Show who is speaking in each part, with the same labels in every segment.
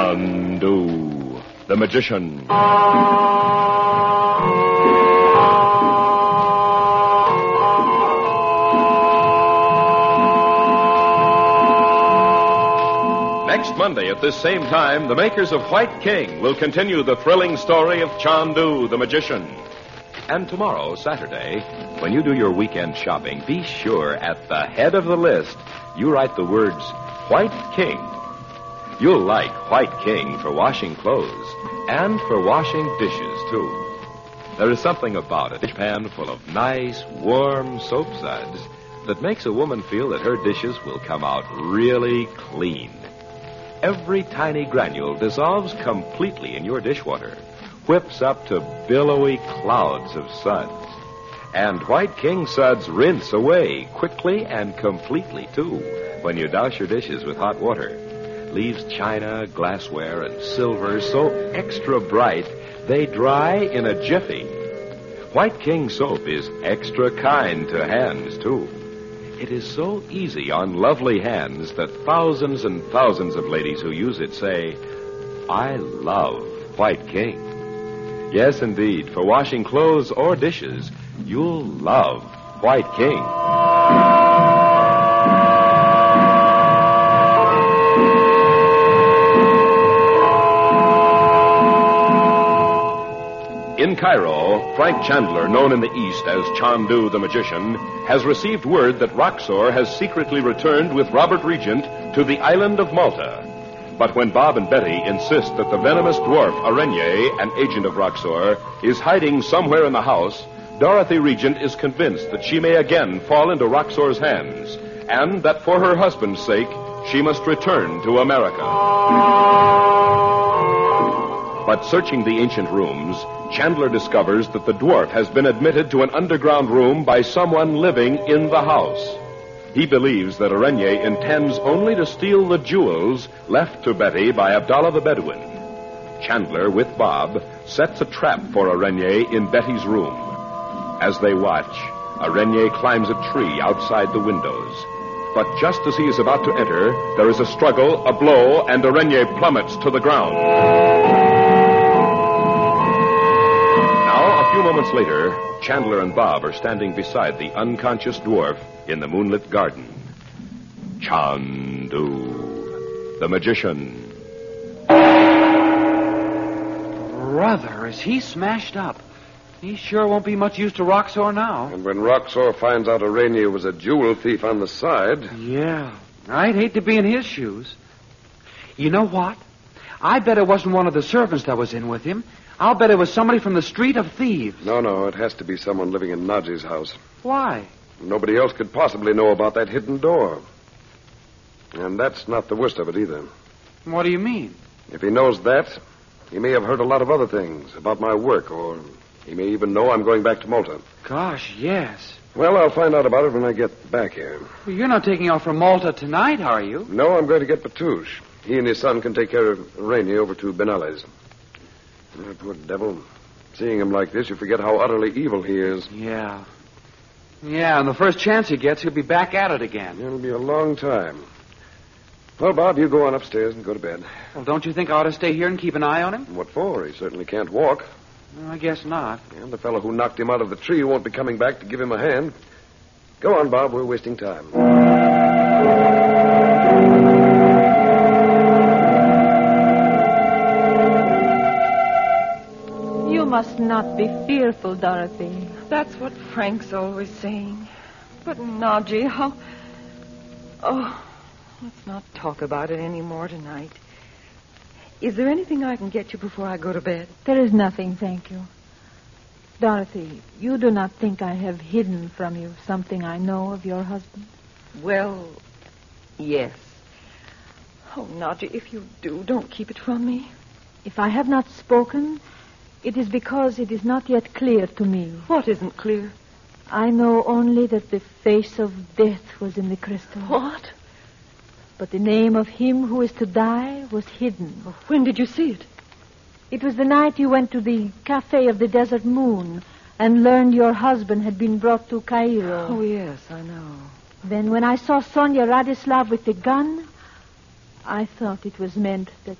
Speaker 1: Chandu, the magician. Next Monday at this same time, the makers of White King will continue the thrilling story of Chandu, the magician. And tomorrow, Saturday, when you do your weekend shopping, be sure at the head of the list you write the words White King. You'll like White King for washing clothes and for washing dishes, too. There is something about a dishpan full of nice, warm soap suds that makes a woman feel that her dishes will come out really clean. Every tiny granule dissolves completely in your dishwater, whips up to billowy clouds of suds. And White King suds rinse away quickly and completely, too, when you douse your dishes with hot water. Leaves china, glassware, and silver so extra bright they dry in a jiffy. White King soap is extra kind to hands, too. It is so easy on lovely hands that thousands and thousands of ladies who use it say, I love White King. Yes, indeed, for washing clothes or dishes, you'll love White King. In Cairo, Frank Chandler, known in the East as Chandu the Magician, has received word that Roxor has secretly returned with Robert Regent to the island of Malta. But when Bob and Betty insist that the venomous dwarf Arenye, an agent of Roxor, is hiding somewhere in the house, Dorothy Regent is convinced that she may again fall into Roxor's hands, and that for her husband's sake, she must return to America. But searching the ancient rooms, Chandler discovers that the dwarf has been admitted to an underground room by someone living in the house. He believes that Arenye intends only to steal the jewels left to Betty by Abdallah the Bedouin. Chandler, with Bob, sets a trap for Arenye in Betty's room. As they watch, Arenye climbs a tree outside the windows. But just as he is about to enter, there is a struggle, a blow, and Arenye plummets to the ground. A few moments later, Chandler and Bob are standing beside the unconscious dwarf in the moonlit garden. Chandu, the magician.
Speaker 2: Brother, is he smashed up? He sure won't be much use to Roxor now.
Speaker 3: And when Roxor finds out Arenye was a jewel thief on the side...
Speaker 2: Yeah, I'd hate to be in his shoes. You know what? I bet it wasn't one of the servants that was in with him. I'll bet it was somebody from the street of thieves.
Speaker 3: No, it has to be someone living in Naji's house.
Speaker 2: Why?
Speaker 3: Nobody else could possibly know about that hidden door. And that's not the worst of it either.
Speaker 2: What do you mean?
Speaker 3: If he knows that, he may have heard a lot of other things about my work, or he may even know I'm going back to Malta.
Speaker 2: Gosh, yes.
Speaker 3: Well, I'll find out about it when I get back here.
Speaker 2: Well, you're not taking off from Malta tonight, are you?
Speaker 3: No, I'm going to get Patouche. He and his son can take care of Arenye over to Benali's. Oh, poor devil. Seeing him like this, you forget how utterly evil he is.
Speaker 2: Yeah. Yeah, and the first chance he gets, he'll be back at it again.
Speaker 3: It'll be a long time. Well, Bob, you go on upstairs and go to bed.
Speaker 2: Well, don't you think I ought to stay here and keep an eye on him?
Speaker 3: What for? He certainly can't walk.
Speaker 2: Well, I guess not.
Speaker 3: And the fellow who knocked him out of the tree won't be coming back to give him a hand. Go on, Bob. We're wasting time.
Speaker 4: You must not be fearful, Dorothy.
Speaker 5: That's what Frank's always saying. But, Naji, how... Oh, let's not talk about it anymore tonight. Is there anything I can get you before I go to bed?
Speaker 4: There is nothing, thank you. Dorothy, you do not think I have hidden from you something I know of your husband?
Speaker 5: Well, yes. Oh, Naji, if you do, don't keep it from me.
Speaker 4: If I have not spoken, it is because it is not yet clear to me.
Speaker 5: What isn't clear?
Speaker 4: I know only that the face of death was in the crystal.
Speaker 5: What?
Speaker 4: But the name of him who is to die was hidden.
Speaker 5: When did you see it?
Speaker 4: It was the night you went to the Cafe of the Desert Moon and learned your husband had been brought to Cairo.
Speaker 5: Oh, yes, I know.
Speaker 4: Then when I saw Sonia Radislav with the gun, I thought it was meant that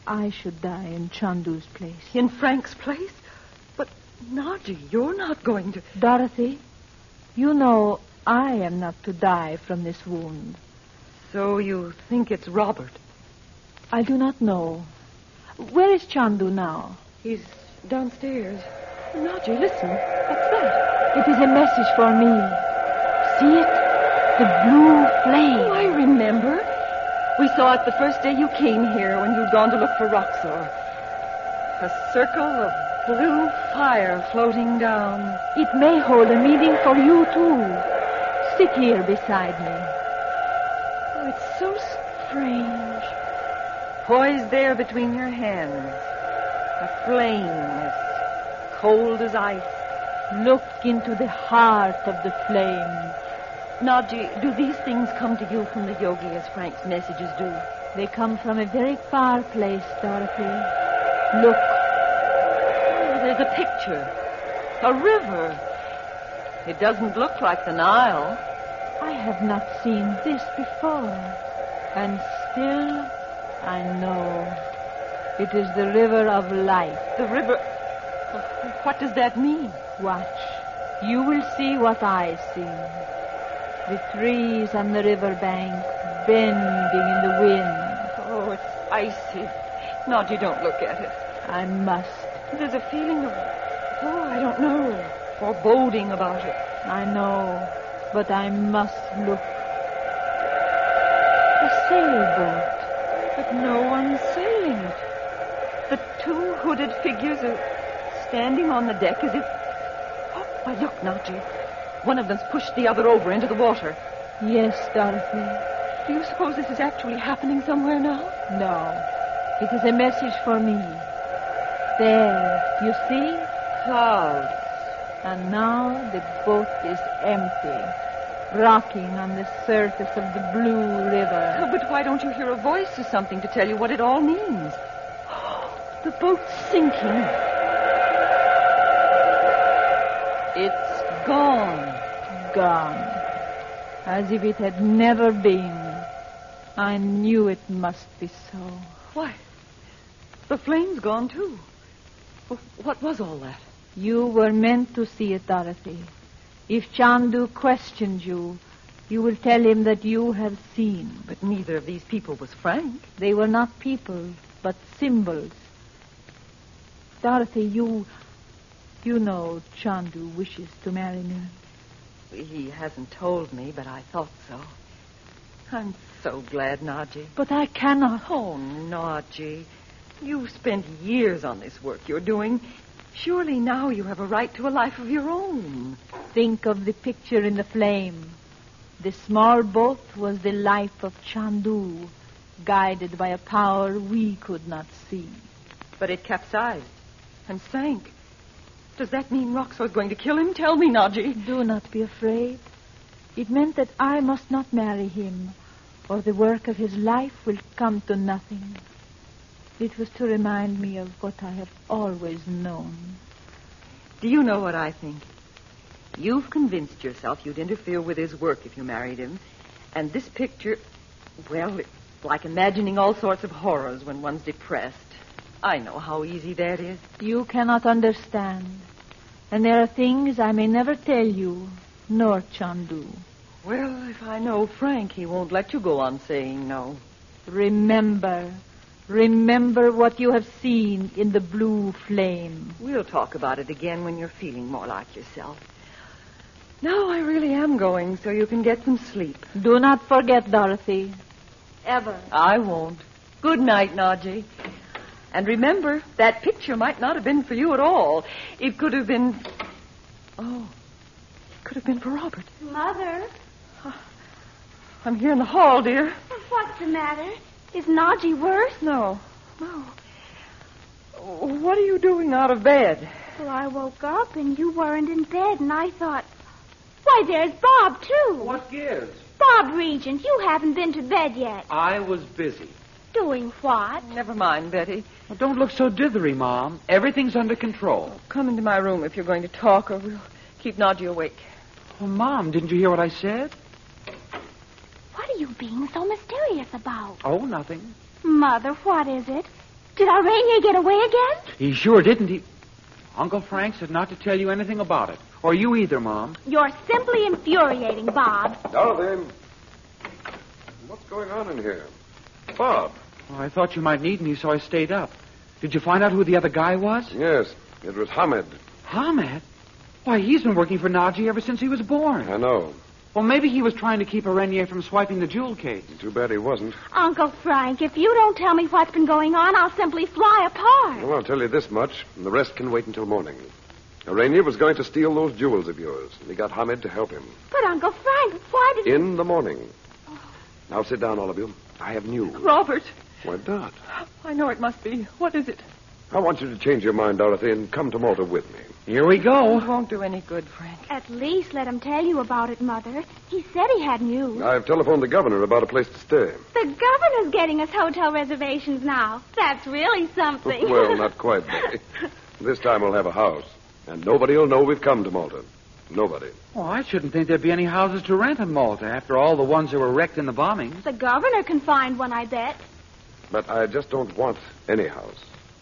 Speaker 4: I should die in Chandu's place.
Speaker 5: In Frank's place? But, Naji, you're not going to...
Speaker 4: Dorothy, you know I am not to die from this wound.
Speaker 5: So you think it's Robert?
Speaker 4: I do not know. Where is Chandu now?
Speaker 5: He's downstairs. Naji, listen. What's that?
Speaker 4: It is a message for me. See it? The blue flame.
Speaker 5: Oh, I remember. We saw it the first day you came here when you'd gone to look for Roxor. A circle of blue fire floating down.
Speaker 4: It may hold a meaning for you, too. Sit here beside me.
Speaker 5: Oh, it's so strange. Poised there between your hands. A flame as cold as ice.
Speaker 4: Look into the heart of the flame.
Speaker 5: Naji, do these things come to you from the yogi as Frank's messages do?
Speaker 4: They come from a very far place, Dorothy. Look.
Speaker 5: Oh, there's a picture. A river. It doesn't look like the Nile.
Speaker 4: I have not seen this before. And still, I know. It is the river of life.
Speaker 5: The river... What does that mean?
Speaker 4: Watch. You will see what I see. The trees on the river bank bending in the wind.
Speaker 5: Oh, it's icy. Naji, don't look at it.
Speaker 4: I must.
Speaker 5: There's a feeling of... Oh, I don't know. Foreboding about it.
Speaker 4: I know, but I must look. A sailboat.
Speaker 5: But no one's sailing it. The two hooded figures are standing on the deck as if... Oh, why, look, Naji. One of them's pushed the other over into the water.
Speaker 4: Yes, Dorothy.
Speaker 5: Do you suppose this is actually happening somewhere now?
Speaker 4: No. It is a message for me. There, you see?
Speaker 5: Clouds.
Speaker 4: And now the boat is empty, rocking on the surface of the blue river.
Speaker 5: Oh, but why don't you hear a voice or something to tell you what it all means? The boat's sinking. It's gone.
Speaker 4: Gone. As if it had never been. I knew it must be so.
Speaker 5: Why? The flame's gone, too. Well, what was all that?
Speaker 4: You were meant to see it, Dorothy. If Chandu questions you, you will tell him that you have seen.
Speaker 5: But neither of these people was Frank.
Speaker 4: They were not people, but symbols. Dorothy, you know Chandu wishes to marry me.
Speaker 5: He hasn't told me, but I thought so. I'm so glad, Naji.
Speaker 4: But I cannot.
Speaker 5: Oh, Naji. You've spent years on this work you're doing. Surely now you have a right to a life of your own.
Speaker 4: Think of the picture in the flame. The small boat was the life of Chandu, guided by a power we could not see.
Speaker 5: But it capsized and sank. Does that mean Roxor's going to kill him? Tell me, Naji.
Speaker 4: Do not be afraid. It meant that I must not marry him, or the work of his life will come to nothing. It was to remind me of what I have always known.
Speaker 5: Do you know what I think? You've convinced yourself you'd interfere with his work if you married him. And this picture, well, it's like imagining all sorts of horrors when one's depressed. I know how easy that is.
Speaker 4: You cannot understand. And there are things I may never tell you, nor Chandu.
Speaker 5: Well, if I know Frank, he won't let you go on saying no.
Speaker 4: Remember what you have seen in the blue flame.
Speaker 5: We'll talk about it again when you're feeling more like yourself. Now I really am going, so you can get some sleep.
Speaker 4: Do not forget, Dorothy. Ever.
Speaker 5: I won't. Good night, Naji. And remember, that picture might not have been for you at all. It could have been... Oh, it could have been for Robert.
Speaker 6: Mother?
Speaker 5: I'm here in the hall, dear.
Speaker 6: What's the matter? Is Naji worse?
Speaker 5: No. What are you doing out of bed?
Speaker 6: Well, I woke up and you weren't in bed, and I thought, why, there's Bob, too.
Speaker 2: What gives?
Speaker 6: Bob Regent, you haven't been to bed yet.
Speaker 2: I was busy.
Speaker 6: Doing what?
Speaker 5: Never mind, Betty.
Speaker 2: Well, don't look so dithery, Mom. Everything's under control.
Speaker 5: Come into my room if you're going to talk, or we'll keep Naji awake.
Speaker 2: Well, Mom, didn't you hear what I said?
Speaker 6: What are you being so mysterious about?
Speaker 2: Oh, nothing.
Speaker 6: Mother, what is it? Did our Rainier get away again?
Speaker 2: He sure didn't. Uncle Frank said not to tell you anything about it. Or you either, Mom.
Speaker 6: You're simply infuriating, Bob.
Speaker 3: Dorothy. What's going on in here? Bob.
Speaker 2: Well, I thought you might need me, so I stayed up. Did you find out who the other guy was?
Speaker 3: Yes, it was Hamid.
Speaker 2: Ahmed? Why, he's been working for Naji ever since he was born.
Speaker 3: I know.
Speaker 2: Well, maybe he was trying to keep Renier from swiping the jewel case.
Speaker 3: Too bad he wasn't.
Speaker 6: Uncle Frank, if you don't tell me what's been going on, I'll simply fly apart.
Speaker 3: Well, I'll tell you this much, and the rest can wait until morning. Rainier was going to steal those jewels of yours, and he got Hamid to help him.
Speaker 6: But, Uncle Frank, why did...
Speaker 3: In the morning. Now sit down, all of you. I have news.
Speaker 5: Robert.
Speaker 3: Why, Dot?
Speaker 5: I know it must be. What is it?
Speaker 3: I want you to change your mind, Dorothy, and come to Malta with me.
Speaker 2: Here we go.
Speaker 5: It won't do any good, Frank.
Speaker 6: At least let him tell you about it, Mother. He said he had news.
Speaker 3: I've telephoned the governor about a place to stay.
Speaker 6: The governor's getting us hotel reservations now. That's really something.
Speaker 3: Well, not quite, Betty. This time we'll have a house, and nobody will know we've come to Malta. Nobody.
Speaker 2: Oh, I shouldn't think there'd be any houses to rent in Malta after all the ones that were wrecked in the bombings.
Speaker 6: The governor can find one, I bet.
Speaker 3: But I just don't want any house.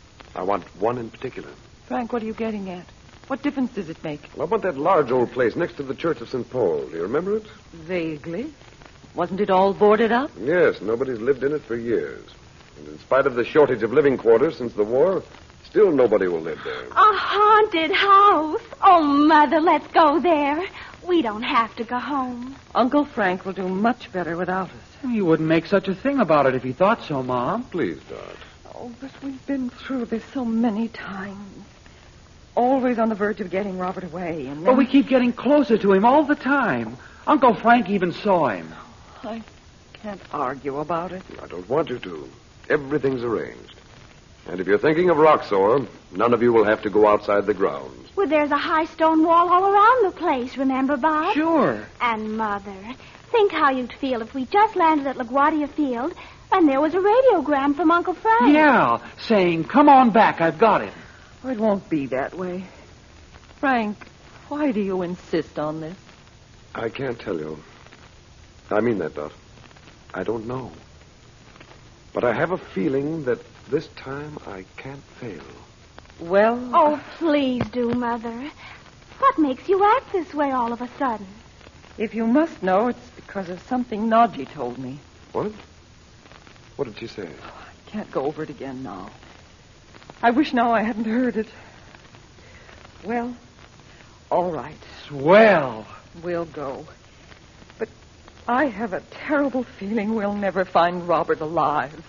Speaker 3: I want one in particular.
Speaker 5: Frank, what are you getting at? What difference does it make?
Speaker 3: Well, I want that large old place next to the Church of St. Paul. Do you remember it?
Speaker 5: Vaguely. Wasn't it all boarded up?
Speaker 3: Yes, nobody's lived in it for years. And in spite of the shortage of living quarters since the war, still nobody will live there.
Speaker 6: A haunted house. Oh, Mother, let's go there. We don't have to go home.
Speaker 5: Uncle Frank will do much better without us.
Speaker 2: He wouldn't make such a thing about it if he thought so, Mom.
Speaker 3: Please, Dot.
Speaker 5: Oh, but we've been through this so many times. Always on the verge of getting Robert away, and then...
Speaker 2: But we keep getting closer to him all the time. Uncle Frank even saw him.
Speaker 5: I can't argue about it.
Speaker 3: I don't want you to. Everything's arranged. And if you're thinking of Roxor, none of you will have to go outside the grounds.
Speaker 6: Well, there's a high stone wall all around the place, remember, Bob?
Speaker 2: Sure.
Speaker 6: And, Mother, think how you'd feel if we just landed at LaGuardia Field and there was a radiogram from Uncle Frank.
Speaker 2: Yeah, saying, come on back, I've got it.
Speaker 5: Oh, it won't be that way. Frank, why do you insist on this?
Speaker 3: I can't tell you. I mean that, Dot. I don't know. But I have a feeling that this time I can't fail.
Speaker 5: Well...
Speaker 6: Oh, please do, Mother. What makes you act this way all of a sudden?
Speaker 5: If you must know, it's because of something Naji told me.
Speaker 3: What? What did she say?
Speaker 5: I can't go over it again now. I wish now I hadn't heard it. Well, all right.
Speaker 2: Swell.
Speaker 5: We'll go. But I have a terrible feeling we'll never find Robert alive.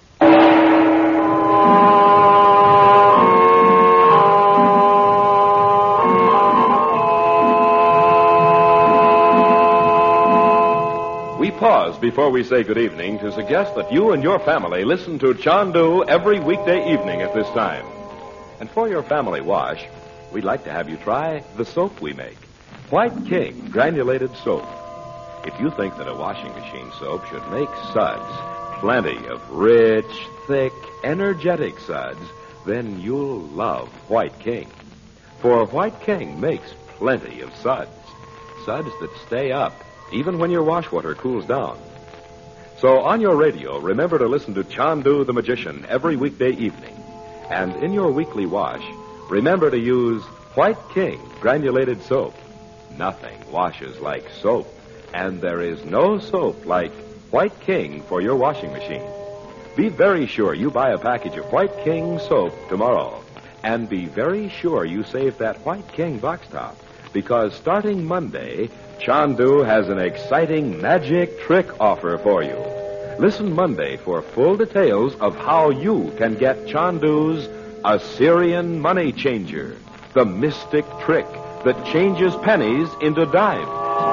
Speaker 1: We pause before we say good evening to suggest that you and your family listen to Chandu every weekday evening at this time. And for your family wash, we'd like to have you try the soap we make, White King Granulated Soap. If you think that a washing machine soap should make suds, plenty of rich, thick, energetic suds, then you'll love White King. For White King makes plenty of suds, suds that stay up even when your wash water cools down. So on your radio, remember to listen to Chandu the Magician every weekday evening. And in your weekly wash, remember to use White King Granulated Soap. Nothing washes like soap, and there is no soap like White King for your washing machine. Be very sure you buy a package of White King soap tomorrow, and be very sure you save that White King box top, because starting Monday, Chandu has an exciting magic trick offer for you. Listen Monday for full details of how you can get Chandu's Assyrian Money Changer, the mystic trick that changes pennies into dimes.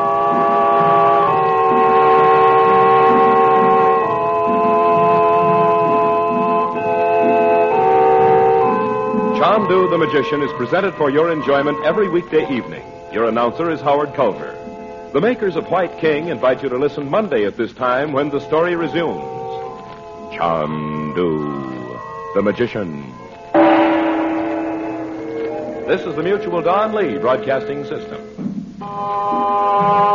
Speaker 1: Chandu the Magician is presented for your enjoyment every weekday evening. Your announcer is Howard Culver. The makers of White King invite you to listen Monday at this time when the story resumes. Chandu the Magician. This is the Mutual Don Lee Broadcasting System.